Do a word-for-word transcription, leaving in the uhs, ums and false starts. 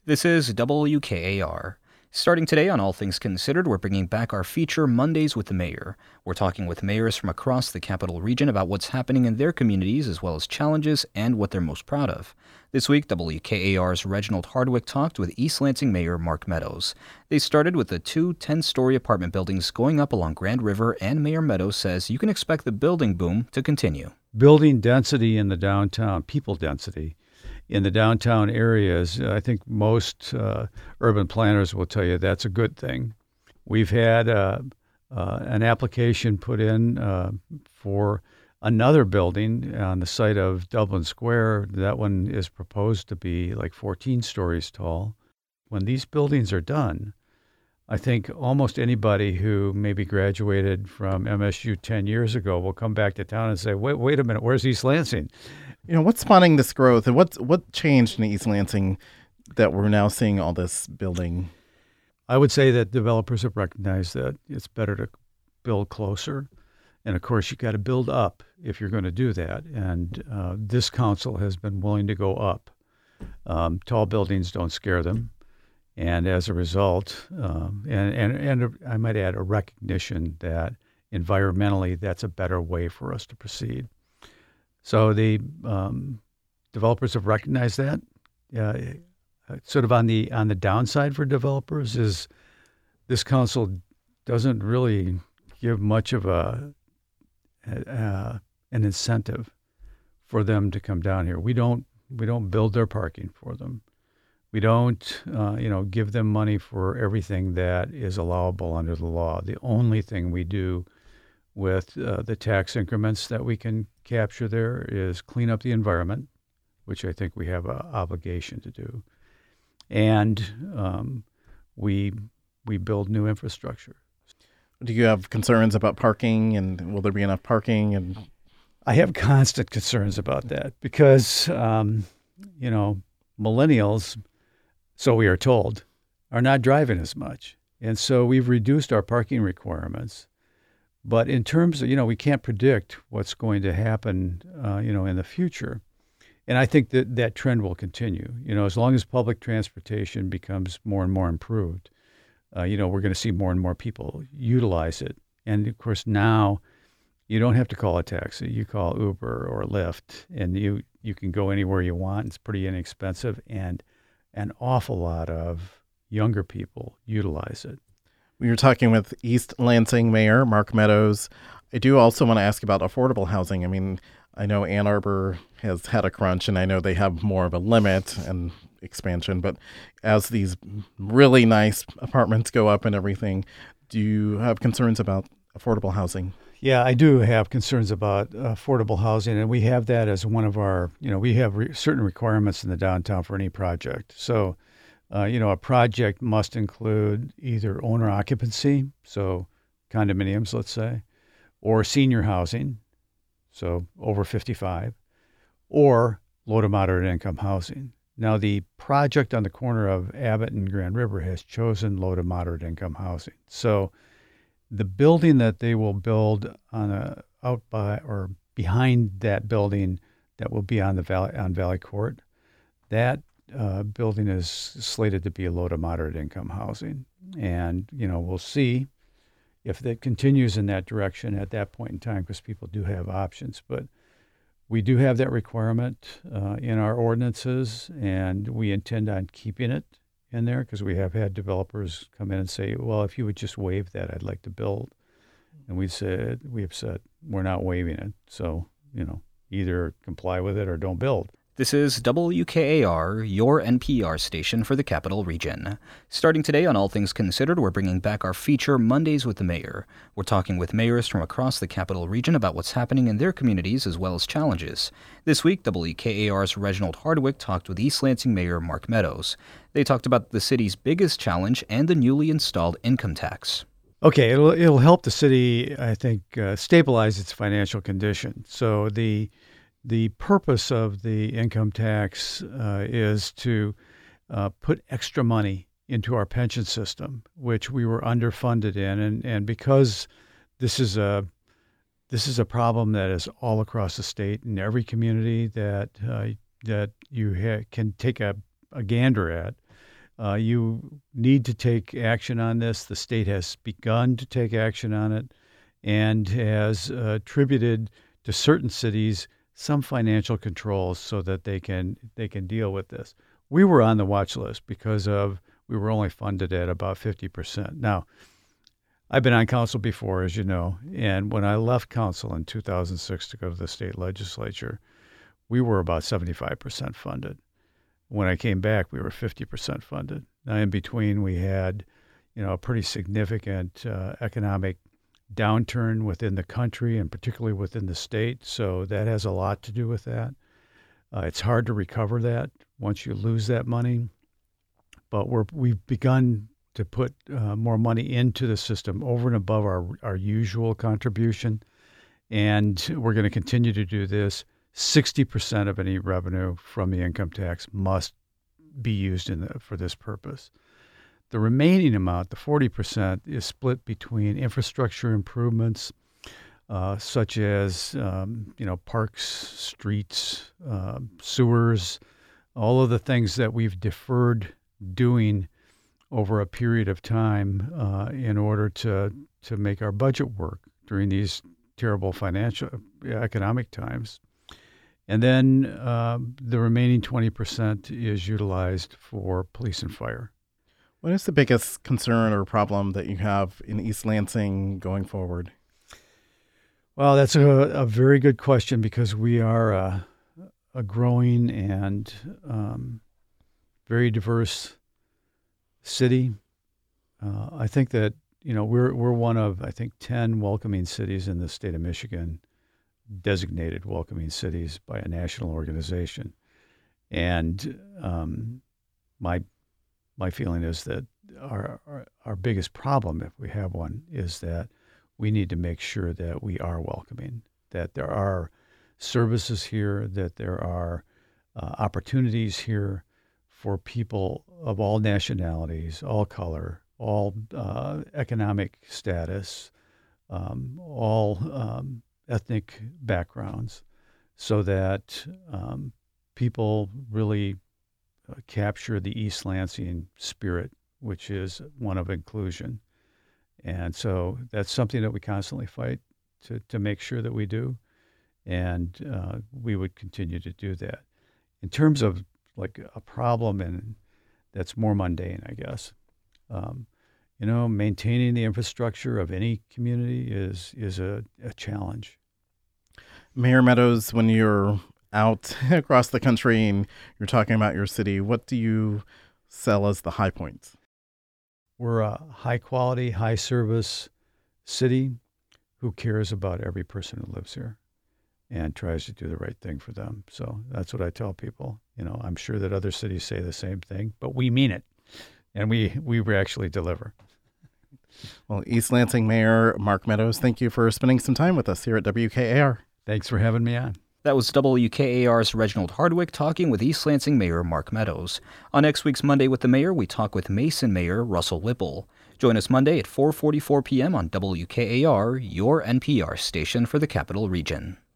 This is W K A R. Starting today on All Things Considered, we're bringing back our feature Mondays with the Mayor. We're talking with mayors from across the Capital Region about what's happening in their communities as well as challenges and what they're most proud of. This week, W K A R's Reginald Hardwick talked with East Lansing Mayor Mark Meadows. They started with the two ten-story apartment buildings going up along Grand River, and Mayor Meadows says you can expect the building boom to continue. Building density in the downtown, people density, in the downtown areas, I think most uh, urban planners will tell you that's a good thing. We've had uh, uh, an application put in uh, for another building on the site of Dublin Square. That one is proposed to be like fourteen stories tall. When these buildings are done, I think almost anybody who maybe graduated from M S U ten years ago will come back to town and say, wait, wait a minute, where's East Lansing? You know, what's spawning this growth, and what's what changed in East Lansing that we're now seeing all this building? I would say that developers have recognized that it's better to build closer. And of course, you got to build up if you're going to do that. And uh, this council has been willing to go up. Um, tall buildings don't scare them. And as a result, um, and, and, and I might add a recognition that environmentally, that's a better way for us to proceed. So the um, developers have recognized that. Uh, sort of on the on the downside for developers is this council doesn't really give much of a, a an incentive for them to come down here. We don't we don't build their parking for them. We don't uh, you know give them money for everything that is allowable under the law. The only thing we do with uh, the tax increments that we can capture there is clean up the environment, which I think we have an obligation to do, and um, we we build new infrastructure. Do you have concerns about parking, and will there be enough parking? And I have constant concerns about that because um, you know millennials, so we are told, are not driving as much, and so we've reduced our parking requirements. But in terms of, you know, we can't predict what's going to happen, uh, you know, in the future. And I think that that trend will continue. You know, as long as public transportation becomes more and more improved, uh, you know, we're going to see more and more people utilize it. And of course, now you don't have to call a taxi. You call Uber or Lyft, and you, you can go anywhere you want. It's pretty inexpensive. And an awful lot of younger people utilize it. We were talking with East Lansing Mayor Mark Meadows. I do also want to ask about affordable housing. I mean, I know Ann Arbor has had a crunch, and I know they have more of a limit and expansion. But as these really nice apartments go up and everything, do you have concerns about affordable housing? Yeah, I do have concerns about affordable housing, and we have that as one of our, you know, we have re- certain requirements in the downtown for any project. So Uh, you know, a project must include either owner occupancy, so condominiums, let's say, or senior housing, so over fifty-five, or low to moderate income housing. Now, the project on the corner of Abbott and Grand River has chosen low to moderate income housing. So the building that they will build on a out by or behind that building that will be on the Valley on Valley Court, that Uh, building is slated to be a low to moderate income housing. And, you know, we'll see if that continues in that direction at that point in time, because people do have options. But we do have that requirement uh, in our ordinances, and we intend on keeping it in there because we have had developers come in and say, well, if you would just waive that, I'd like to build. And we said, we have said, we're not waiving it. So, you know, either comply with it or don't build. This is W K A R, your N P R station for the Capital Region. Starting today on All Things Considered, we're bringing back our feature Mondays with the Mayor. We're talking with mayors from across the Capital Region about what's happening in their communities as well as challenges. This week, W K A R's Reginald Hardwick talked with East Lansing Mayor Mark Meadows. They talked about the city's biggest challenge and the newly installed income tax. Okay, it'll, it'll help the city, I think, uh, stabilize its financial condition. So the The purpose of the income tax uh, is to uh, put extra money into our pension system, which we were underfunded in, and, and because this is a this is a problem that is all across the state in every community that uh, that you ha- can take a, a gander at. Uh, you need to take action on this. The state has begun to take action on it and has uh, attributed to certain cities some financial controls so that they can they can deal with this. We were on the watch list because of we were only funded at about fifty percent. Now, I've been on council before, as you know, and when I left council in two thousand six to go to the state legislature, we were about seventy-five percent funded. When I came back, we were fifty percent funded. Now, in between, we had, you know, a pretty significant uh, economic downturn within the country and particularly within the state. So that has a lot to do with that. Uh, it's hard to recover that once you lose that money. But we're, we've begun to put uh, more money into the system over and above our, our usual contribution. And we're going to continue to do this. sixty percent of any revenue from the income tax must be used in the, for this purpose. The remaining amount, the forty percent, is split between infrastructure improvements, uh, such as um, you know parks, streets, uh, sewers, all of the things that we've deferred doing over a period of time uh, in order to to make our budget work during these terrible financial economic times. And then uh, the remaining twenty percent is utilized for police and fire. What is the biggest concern or problem that you have in East Lansing going forward? Well, that's a, a very good question because we are a, a growing and um, very diverse city. Uh, I think that, you know, we're we're one of, I think, ten welcoming cities in the state of Michigan, designated welcoming cities by a national organization. And um, my my feeling is that our, our our biggest problem, if we have one, is that we need to make sure that we are welcoming, that there are services here, that there are uh, opportunities here for people of all nationalities, all color, all uh, economic status, um, all um, ethnic backgrounds, so that um, people really uh, capture the East Lansing spirit, which is one of inclusion. And so that's something that we constantly fight to, to make sure that we do. And uh, we would continue to do that. In terms of like a problem and that's more mundane, I guess, um, you know, maintaining the infrastructure of any community is is a, a challenge. Mayor Meadows, when you're out across the country and you're talking about your city, what do you sell as the high points? We're a high quality, high service city who cares about every person who lives here and tries to do the right thing for them. So that's what I tell people. You know, I'm sure that other cities say the same thing, but we mean it. And we, we actually deliver. Well, East Lansing Mayor Mark Meadows, thank you for spending some time with us here at W K A R. Thanks for having me on. That was W K A R's Reginald Hardwick talking with East Lansing Mayor Mark Meadows. On next week's Monday with the Mayor, we talk with Mason Mayor Russell Whipple. Join us Monday at four forty-four p.m. on W K A R, your N P R station for the Capital Region.